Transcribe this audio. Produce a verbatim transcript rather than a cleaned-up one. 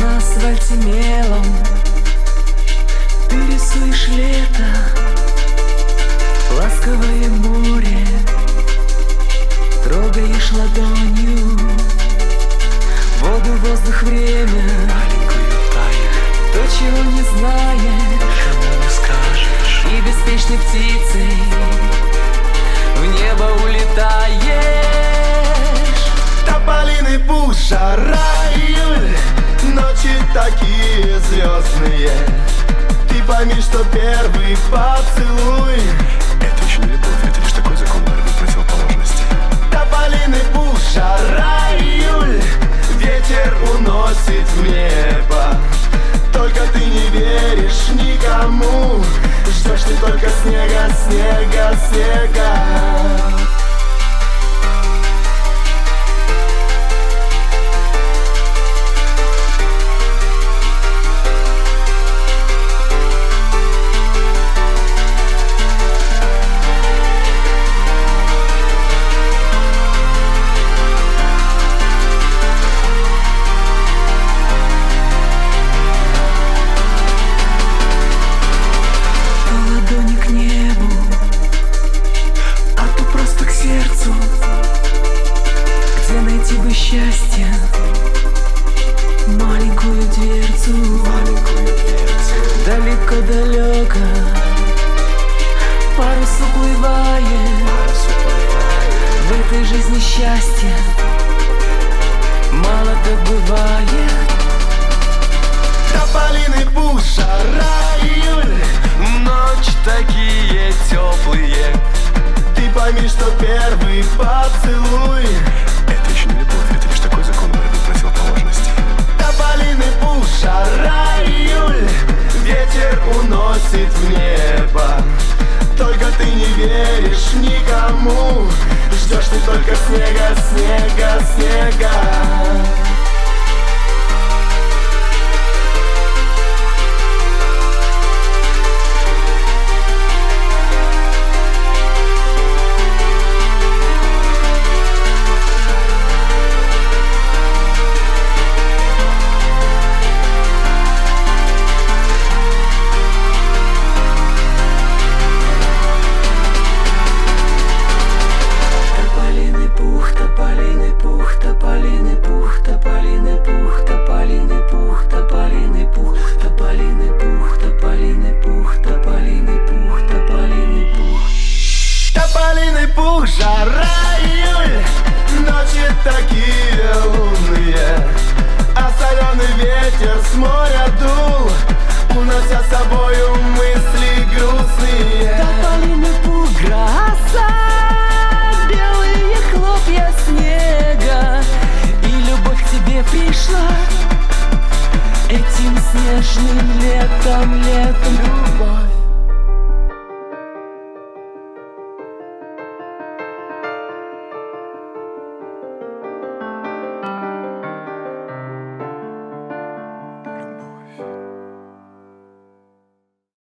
На асфальте мелом ты рисуешь лето, ласковое море, трогаешь ладонью воду, воздух, время, маленькую тайну, то, чего не знаешь, кому не скажешь. и беспечной птицей в небо улетаешь. Тополиный пух, жара, июль, ночи такие звездные. Ты пойми, что первый поцелуй — это еще не любовь, это лишь такой закон борьбы противоположностей. тополиный пух, жара, июль, ветер уносит в небо. Только ты не веришь никому, ждешь ты только снега, снега, снега. Счастье, маленькую дверцу, маленькую дверцу. Далеко-далеко парус уплывает, парус уплывает. в этой жизни счастье мало добывает. Тополиный пух, жара, июль, Ночи такие теплые. ты пойми, что первый поцелуй — это еще не любовь, это лишь такой закон борьбы противоположностей. тополиный пух, жара, июль, ветер уносит в небо. Только ты не веришь никому, ждешь ты только снега, снега, снега. Тополиный пух, жара, июль, ночи такие лунные, а соленый ветер с моря дул, унося с собою мысли грустные. Тополиный пух, гроза, белые хлопья снега, и любовь к тебе пришла этим снежным летом, летом.